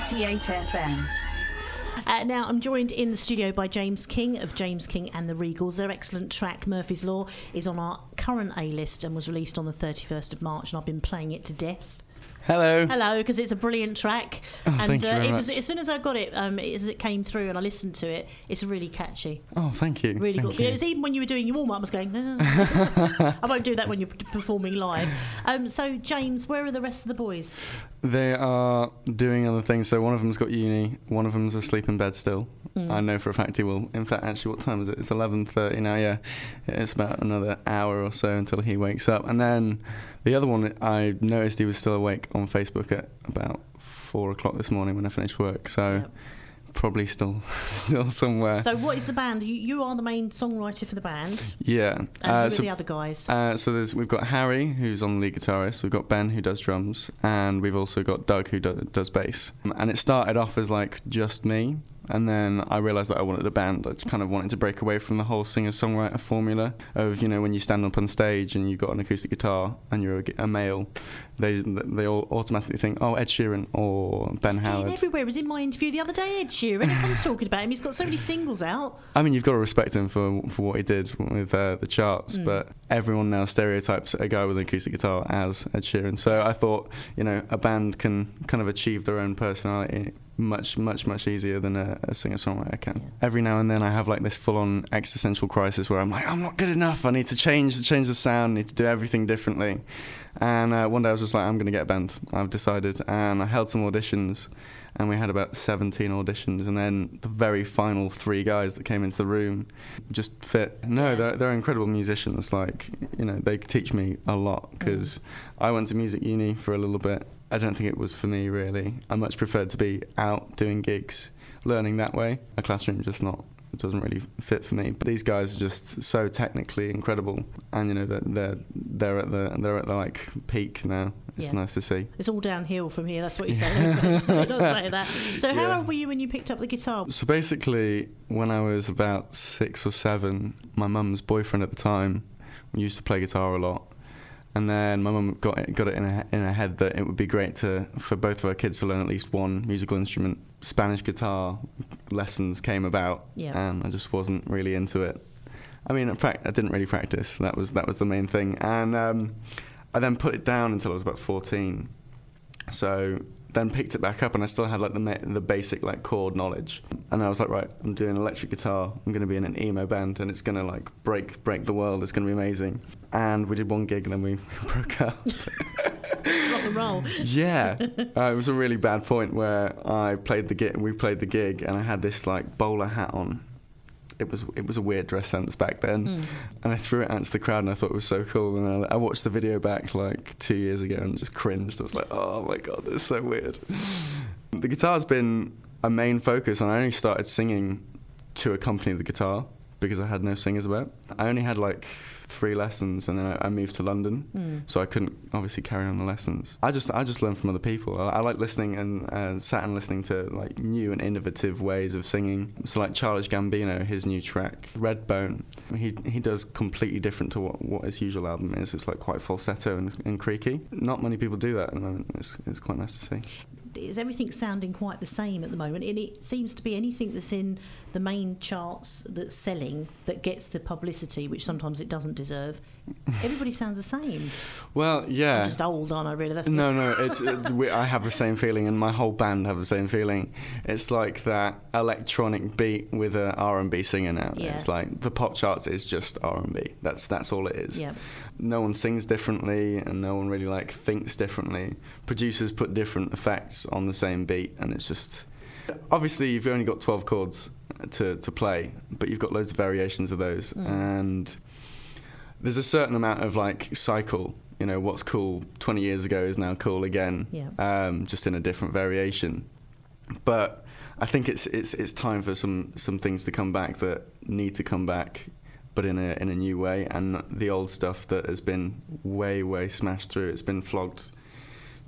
88 FM. Now, I'm joined in the studio by James King of James King and the Regals. Their excellent track, Murphy's Law, is on our current A-list and was released on the 31st of March, and I've been playing it to death. Hello, because it's a brilliant track. Oh, and thank you very much. As soon as I got it, as it came through and I listened to it, it's really catchy. Oh, thank you. Really thank good. you. It was even when you were doing your warm-up, I was going, no. I won't do that when you're performing live. So, James, where are the rest of the boys? They are doing other things. So one of them's got uni, one of them's asleep in bed still. I know for a fact he will. In fact, actually, what time is it? It's 11:30 now, yeah. It's about another hour or so until he wakes up. And then the other one, I noticed he was still awake on Facebook at about 4 o'clock this morning when I finished work. So... Yep. Probably still somewhere. So what is the band? You are the main songwriter for the band. Yeah. And who are the other guys? So we've got Harry, who's on the lead guitarist. We've got Ben, who does drums, and we've also got Doug, who does bass. And it started off as like just me, and then I realised that I wanted a band. I just kind of wanted to break away from the whole singer-songwriter formula of, you know, when you stand up on stage and you've got an acoustic guitar and you're a male, they all automatically think, oh, Ed Sheeran or Ben Howard. Everywhere. It was in my interview the other day, Ed Sheeran. Everyone's talking about him. He's got so many singles out. I mean, you've got to respect him for what he did with the charts, but everyone now stereotypes a guy with an acoustic guitar as Ed Sheeran. So I thought, you know, a band can kind of achieve their own personality much easier than a singer-songwriter can. Yeah. Every now and then I have like this full-on existential crisis where I'm like, I'm not good enough, I need to change the sound, I need to do everything differently. And one day I was just like, I'm going to get a band, I've decided. And I held some auditions, and we had about 17 auditions, and then the very final 3 guys that came into the room just fit. No, they're incredible musicians. Like, you know, they teach me a lot, because I went to music uni for a little bit. I don't think it was for me, really. I much preferred to be out doing gigs, learning that way. A classroom just not. It doesn't really fit for me. But these guys are just so technically incredible, and you know they're at the like peak now. It's nice to see. It's all downhill from here. That's what you say. It does say that. So how old were you when you picked up the guitar? So basically, when I was about 6 or 7, my mum's boyfriend at the time used to play guitar a lot. And then my mum got it in her head that it would be great for both of her kids to learn at least one musical instrument. Spanish guitar lessons came about, and I just wasn't really into it. I mean, I didn't really practice. That was the main thing. And I then put it down until I was about 14. So then picked it back up, and I still had like the basic like chord knowledge. And I was like, right, I'm doing electric guitar. I'm going to be in an emo band, and it's going to like break the world. It's going to be amazing. And we did one gig, and then we broke up. Rock and roll. Yeah, it was a really bad point where we played the gig, and I had this like bowler hat on. It was a weird dress sense back then, and I threw it out to the crowd, and I thought it was so cool. And I watched the video back like 2 years ago and just cringed. I was like, oh my god, this is so weird. The guitar's been a main focus, and I only started singing to accompany the guitar because I had no singers about. I only had like 3 lessons, and then I moved to London, so I couldn't obviously carry on the lessons. I just learned from other people. I like listening and sat and listening to like new and innovative ways of singing. So like Childish Gambino, his new track Redbone, he does completely different to what his usual album is. It's like quite falsetto and creaky. Not many people do that at the moment. It's quite nice to see. Is everything sounding quite the same at the moment? And it seems to be anything that's in the main charts that's selling that gets the publicity, which sometimes it doesn't deserve. Everybody sounds the same. Well, yeah. I'm just old, aren't I? Really? I have the same feeling, and my whole band have the same feeling. It's like that electronic beat with an R&B singer now. Yeah. It's like the pop charts is just R&B. That's all it is. Yeah. No one sings differently, and no one really like thinks differently. Producers put different effects on the same beat, and it's just... Obviously, you've only got 12 chords to play, but you've got loads of variations of those, and there's a certain amount of like cycle. You know, what's cool 20 years ago is now cool again, just in a different variation. But I think it's time for some things to come back that need to come back, but in a new way, and the old stuff that has been way smashed through, it's been flogged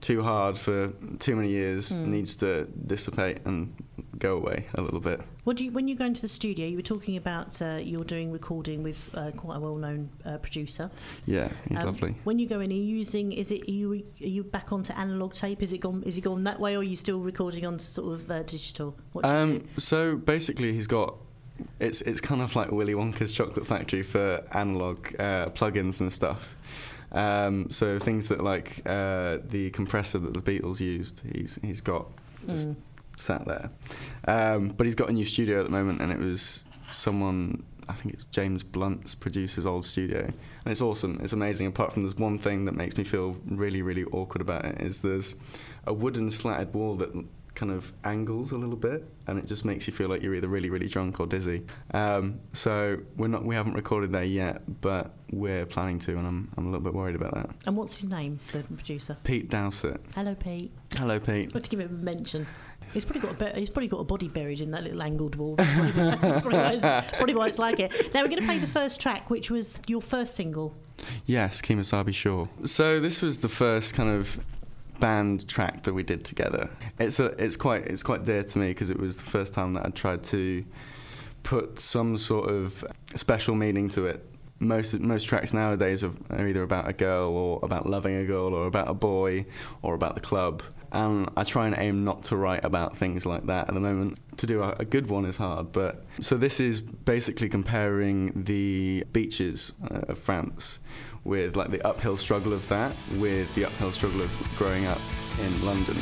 too hard for too many years needs to dissipate and go away a little bit. When you go into the studio, you were talking about you're doing recording with quite a well-known producer. Yeah, he's lovely. When you go in, are you back onto analog tape? Is it gone that way, or are you still recording on sort of digital? So basically, he's got. It's kind of like Willy Wonka's chocolate factory for analog plugins and stuff. So things that like the compressor that the Beatles used, he's got just sat there. But he's got a new studio at the moment, and it was someone, I think it's James Blunt's producer's old studio, and it's awesome. It's amazing. Apart from there's one thing that makes me feel really, really awkward about it is there's a wooden slatted wall that kind of angles a little bit, and it just makes you feel like you're either really, really drunk or dizzy. So we haven't recorded there yet, but we're planning to, and I'm a little bit worried about that. And what's his name, the producer? Pete Dowsett. Hello, Pete. Hello, Pete. I'd like to give him a mention. He's probably got a body buried in that little angled wall. That's probably why it's like it. Now we're going to play the first track, which was your first single. Yes, Kemosabe Shore. So this was the first kind of band track that we did together. It's quite dear to me because it was the first time that I'd tried to put some sort of special meaning to it. Most tracks nowadays are either about a girl or about loving a girl or about a boy or about the club, and I try and aim not to write about things like that at the moment. To do a good one is hard, but so this is basically comparing the beaches of France with like the uphill struggle of that with the uphill struggle of growing up in London.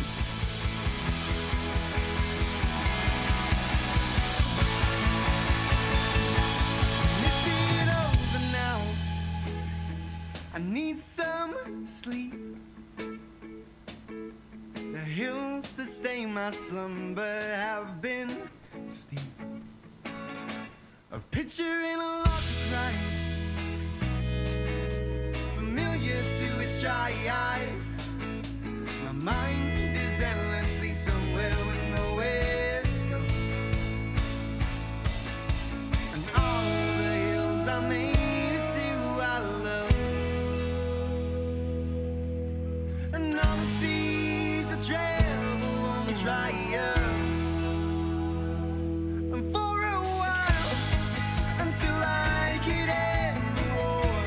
I need some sleep. The hills that stain my slumber have been steep. A picture in a lock of crimes, familiar to its dry eyes. My mind is endlessly somewhere with nowhere to go. And all the hills I made it to I love. And all the seas I travel won't dry up. And for a while, until I get in the war,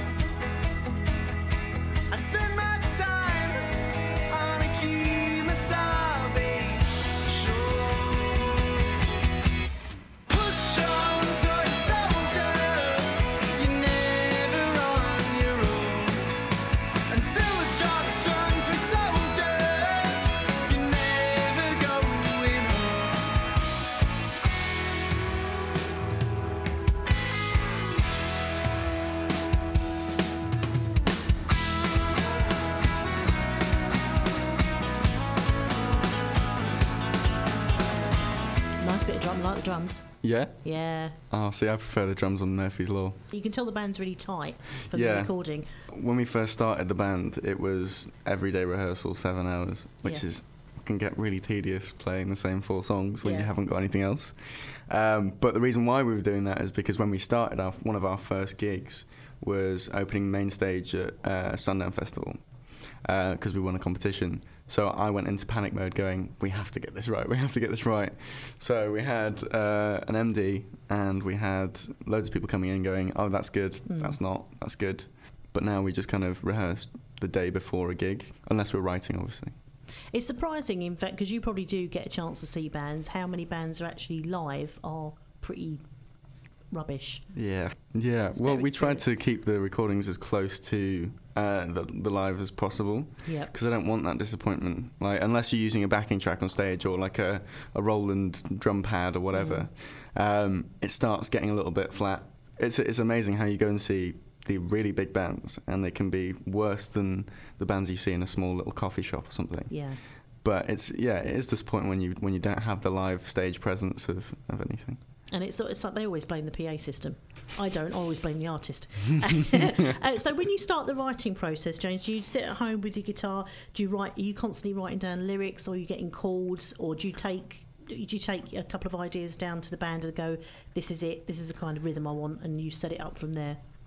I spend my time on a Kemosabe shore. Push on, toy soldier, you're never on your own. Until the job's done, toy soldier, you're never going home. Nice bit of drum, like the drums. Yeah? Yeah. Oh, see, I prefer the drums on Murphy's Law. You can tell the band's really tight for the Yeah. recording. When we first started the band, it was everyday rehearsal, 7 hours, which Yeah. can get really tedious playing the same 4 songs when you Yeah. haven't got anything else. But the reason why we were doing that is because when we started, one of our first gigs was opening main stage at Sundown Festival because we won a competition. So I went into panic mode going, we have to get this right, we have to get this right. So we had an MD and we had loads of people coming in going, oh, that's good, that's not, that's good. But now we just kind of rehearse the day before a gig, unless we're writing, obviously. It's surprising, in fact, because you probably do get a chance to see bands, how many bands are actually live are pretty rubbish. Yeah. It's Well, very we tried true. to keep the recordings as close to the live as possible. Yep. Because I don't want that disappointment. Like, unless you're using a backing track on stage or like a Roland drum pad or whatever, it starts getting a little bit flat. It's amazing how you go and see the really big bands and they can be worse than the bands you see in a small little coffee shop or something. Yeah. But it is disappointing when you don't have the live stage presence of anything. And it's like they always blame the PA system. I don't. I always blame the artist. So when you start the writing process, James, do you sit at home with your guitar? Do you write? Are you constantly writing down lyrics, or are you getting chords, or do you take a couple of ideas down to the band and go, "This is it. This is the kind of rhythm I want," and you set it up from there?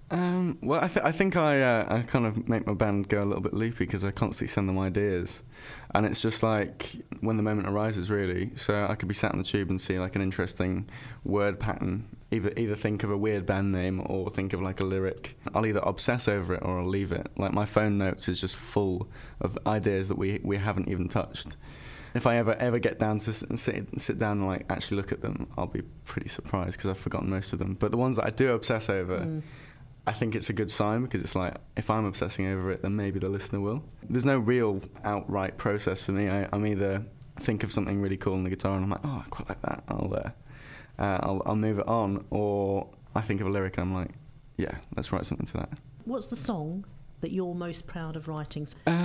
Well, I think I kind of make my band go a little bit loopy because I constantly send them ideas, and it's just like when the moment arises, really. So I could be sat on the tube and see like an interesting word pattern. Either think of a weird band name or think of like a lyric. I'll either obsess over it or I'll leave it. Like my phone notes is just full of ideas that we haven't even touched. If I ever get down to sit down and like actually look at them, I'll be pretty surprised because I've forgotten most of them. But the ones that I do obsess over, I think it's a good sign because it's like if I'm obsessing over it, then maybe the listener will. There's no real outright process for me. I'm either think of something really cool on the guitar and I'm like, oh, I quite like that. I'll move it on, or I think of a lyric and I'm like, yeah, let's write something to that. What's the song that you're most proud of writing?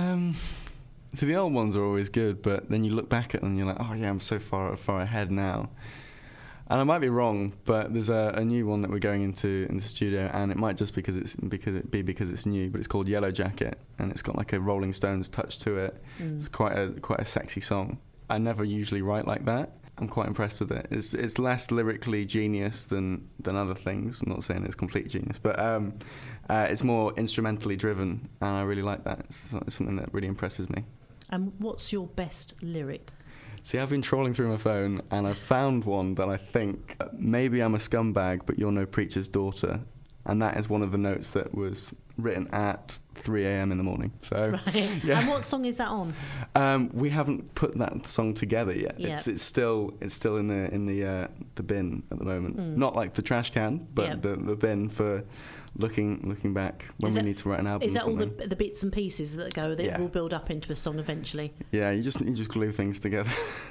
So the old ones are always good, but then you look back at them and you're like, oh yeah, I'm so far ahead now. And I might be wrong, but there's a new one that we're going into in the studio, and it might just because it's new, but it's called Yellow Jacket, and it's got like a Rolling Stones touch to it. It's quite a sexy song. I never usually write like that. I'm quite impressed with it. It's less lyrically genius than other things. I'm not saying it's complete genius, but it's more instrumentally driven, and I really like that. It's something that really impresses me. And what's your best lyric? See, I've been trawling through my phone, and I've found one that I think, maybe I'm a scumbag, but you're no preacher's daughter. And that is one of the notes that was written at 3 a.m. in the morning. So, right. Yeah. And what song is that on? We haven't put that song together yet. Yep. It's still in the bin at the moment. Not like the trash can, but Yep. the bin for looking back when we need to write an album. Is that or all something. the bits and pieces that go that will build up into a song eventually? Yeah, you just glue things together.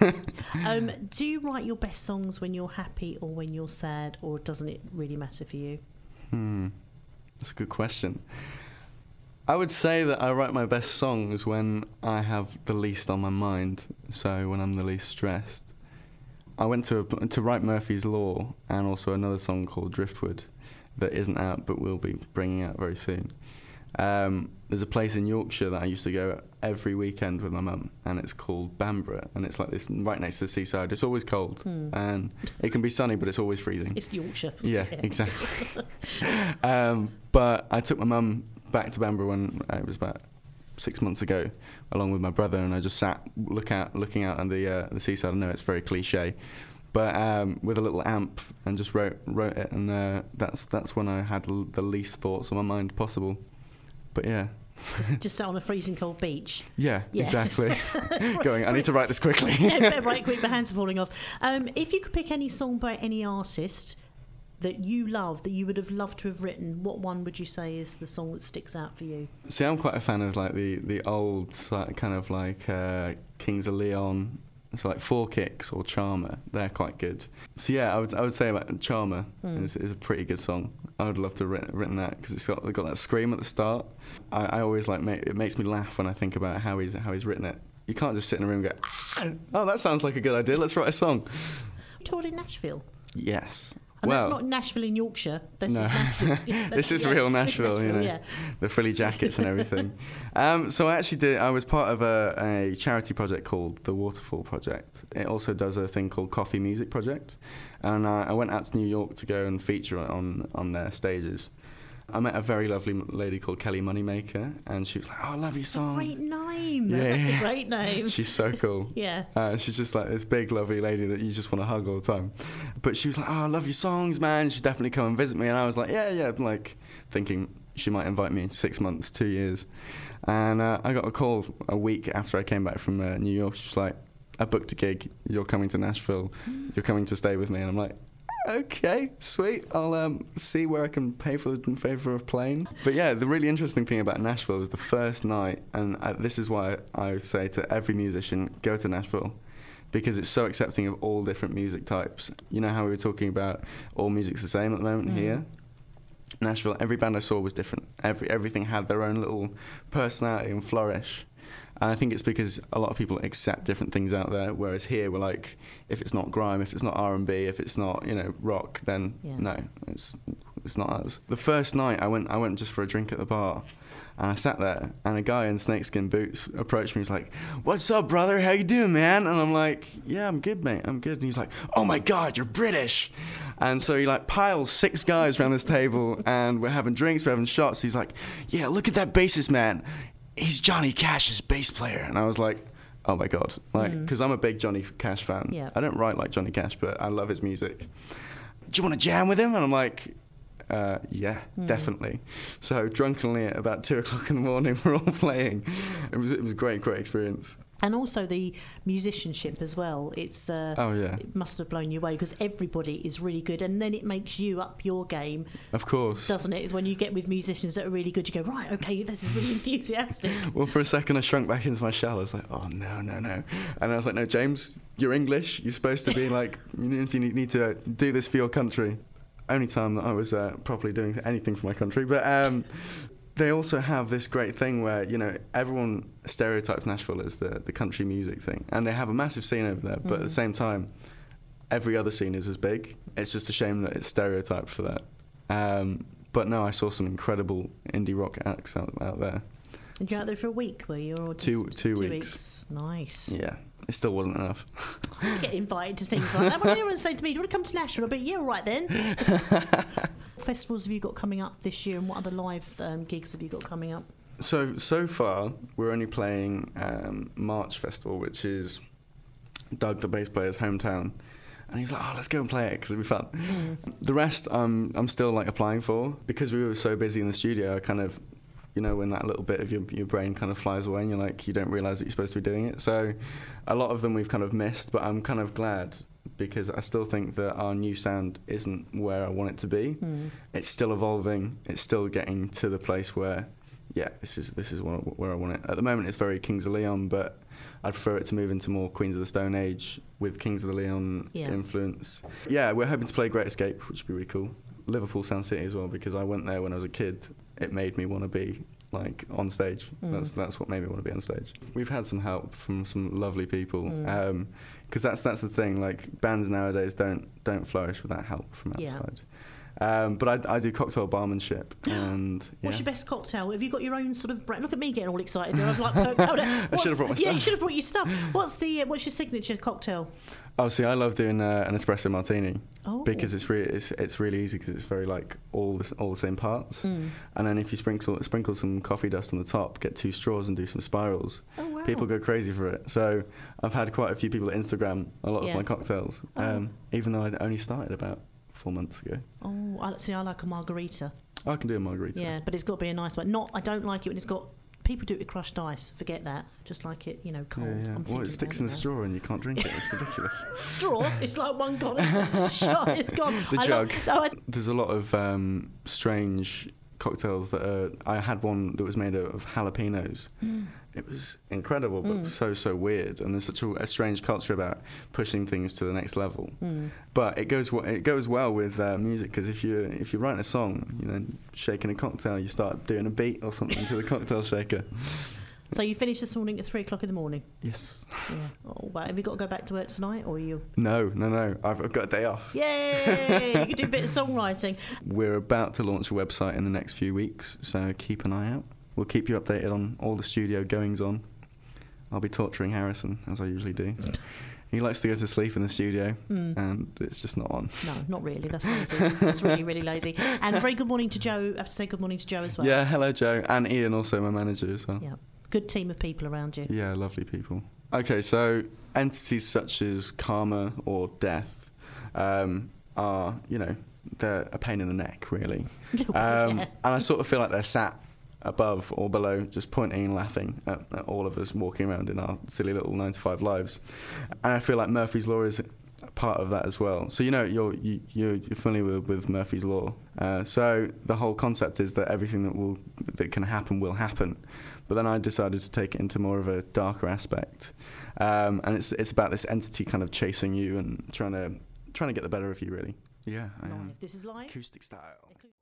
Do you write your best songs when you're happy or when you're sad, or doesn't it really matter for you? That's a good question. I would say that I write my best songs when I have the least on my mind, so when I'm the least stressed. I went to write Murphy's Law and also another song called Driftwood that isn't out but will be bringing out very soon. There's a place in Yorkshire that I used to go every weekend with my mum, and it's called Bamborough, and it's like this right next to the seaside. It's always cold, and it can be sunny, but it's always freezing. It's Yorkshire. Yeah, exactly. But I took my mum back to Bamborough when it was about 6 months ago, along with my brother, and I just sat looking out on the seaside. I know it's very cliche, but with a little amp, and just wrote it, and that's when I had the least thoughts on my mind possible. But yeah. Just sat on a freezing cold beach. Yeah. Exactly. Going, I need to write this quickly. Right quick, my hands are falling off. If you could pick any song by any artist that you love, that you would have loved to have written, what one would you say is the song that sticks out for you? See, I'm quite a fan of like the old kind of like Kings of Leon, so like Four Kicks or Charmer. They're quite good. So yeah, I would say about Charmer is a pretty good song. I would love to have written that because it's got that scream at the start. I always like it makes me laugh when I think about how he's written it. You can't just sit in a room and go, oh, that sounds like a good idea. Let's write a song. You toured in Nashville. Yes. And that's not Nashville in Yorkshire. This is No. Nashville. This is real Nashville, you know, yeah. the frilly jackets and everything. So I was part of a charity project called the Waterfall Project. It also does a thing called Coffee Music Project. And I went out to New York to go and feature on their stages. I met a very lovely lady called Kelly Moneymaker, and she was like, oh, I love your song. Great name. Yeah. That's a great name. She's so cool. Yeah. She's just like this big, lovely lady that you just want to hug all the time. But she was like, oh, I love your songs, man. You should definitely come and visit me. And I was like, yeah, like thinking she might invite me in 6 months, 2 years. And I got a call a week after I came back from New York. She was like, I booked a gig. You're coming to Nashville. You're coming to stay with me. And I'm like, okay, sweet. I'll see where I can pay for in favour of playing. But yeah, the really interesting thing about Nashville was the first night, and this is why I would say to every musician, go to Nashville, because it's so accepting of all different music types. You know how we were talking about all music's the same at the moment here? Nashville, every band I saw was different. Everything had their own little personality and flourish. And I think it's because a lot of people accept different things out there, whereas here we're like, if it's not grime, if it's not R&B, if it's not, rock, then no, it's not us. The first night I went just for a drink at the bar, And I sat there, and a guy in snakeskin boots approached me. He's like, "What's up, brother? How you doing, man?" And I'm like, "Yeah, I'm good, mate. I'm good." And he's like, "Oh my God, you're British!" And so he like piles 6 guys around this table, and we're having drinks, we're having shots. He's like, "Yeah, look at that bassist, man. He's Johnny Cash's bass player." And I was like, "Oh my God!" Like, because I'm a big Johnny Cash fan. Yeah. I don't write like Johnny Cash, but I love his music. "Do you want to jam with him?" And I'm like, yeah, definitely. So drunkenly at about 2 o'clock in the morning, we're all playing. It was a great experience. And also the musicianship as well. It's it must have blown you away because everybody is really good, and then it makes you up your game. Of course, doesn't it? It's when you get with musicians that are really good, you go, right, okay, this is really enthusiastic. Well, for a second, I shrunk back into my shell. I was like, "Oh no!" And I was like, "No, James, you're English. You're supposed to be like, you need to do this for your country." Only time that I was properly doing anything for my country, but. They also have this great thing where, you know, everyone stereotypes Nashville as the country music thing. And they have a massive scene over there, but at the same time, every other scene is as big. It's just a shame that it's stereotyped for that. But no, I saw some incredible indie rock acts out there. And you were out there for a week, were you? Or just 2 weeks. Nice. Yeah, it still wasn't enough. I get invited to things like that. When anyone say to me, "Do you want to come to Nashville?" I'll be, "Yeah, all right then." What festivals have you got coming up this year, and what other live gigs have you got coming up? So far, we're only playing March Festival, which is Doug, the bass player's hometown. And he's like, "Oh, let's go and play it because it'll be fun." The rest, I'm still like applying for because we were so busy in the studio. I kind of, you know, when that little bit of your brain kind of flies away and you're like, you don't realise that you're supposed to be doing it. So a lot of them we've kind of missed, but I'm kind of glad because I still think that our new sound isn't where I want it to be. It's still evolving. It's still getting to the place where, yeah, this is where I want it. At the moment, it's very Kings of Leon, but I prefer it to move into more Queens of the Stone Age with Kings of the Leon influence. Yeah, we're hoping to play Great Escape, which would be really cool. Liverpool Sound City as well, because I went there when I was a kid. It made me want to be like on stage. That's what made me want to be on stage. We've had some help from some lovely people, because that's the thing. Like bands nowadays don't flourish without help from outside. But I do cocktail barmanship, and what's your best cocktail? Have you got your own sort of brand? Look at me getting all excited. I've like perked out. I should have brought my stuff. Yeah, you should have brought your stuff. What's your signature cocktail? Oh, see, I love doing an espresso martini because it's really easy because it's very like all the same parts. And then if you sprinkle some coffee dust on the top, get 2 straws and do some spirals, people go crazy for it. So I've had quite a few people at Instagram a lot of my cocktails, even though I only started about 4 months ago. Oh, I like a margarita. I can do a margarita. Yeah, but it's got to be a nice one. I don't like it when it's got. People do it with crushed ice. Forget that. Just like it, cold. Yeah. Well, it sticks in the straw and you can't drink it. It's ridiculous. Straw? It's like one gone. Shot, it's gone. The jug. There's a lot of strange cocktails that I had one that was made of jalapenos. It was incredible, but so weird. And there's such a strange culture about pushing things to the next level. But it goes well with music because if you're writing a song, shaking a cocktail, you start doing a beat or something to the cocktail shaker. So you finished this morning at 3 o'clock in the morning? Yes. Yeah. Oh, wow. Have you got to go back to work tonight, or are you? No. I've got a day off. Yay! You can do a bit of songwriting. We're about to launch a website in the next few weeks, so keep an eye out. We'll keep you updated on all the studio goings on. I'll be torturing Harrison, as I usually do. He likes to go to sleep in the studio, and it's just not on. No, not really. That's lazy. That's really, really lazy. And very good morning to Joe. I have to say good morning to Joe as well. Yeah, hello, Joe. And Ian, also my manager as well. Yeah. Good team of people around you. Yeah, lovely people. Okay, so entities such as karma or death are, they're a pain in the neck, really. And I sort of feel like they're sat above or below, just pointing and laughing at all of us walking around in our silly little 9-to-5 lives. And I feel like Murphy's Law is part of that as well. So you're familiar with Murphy's Law. So the whole concept is that everything that can happen will happen. But then I decided to take it into more of a darker aspect, and it's about this entity kind of chasing you and trying to get the better of you, really. Yeah, I am. This is live. Acoustic style.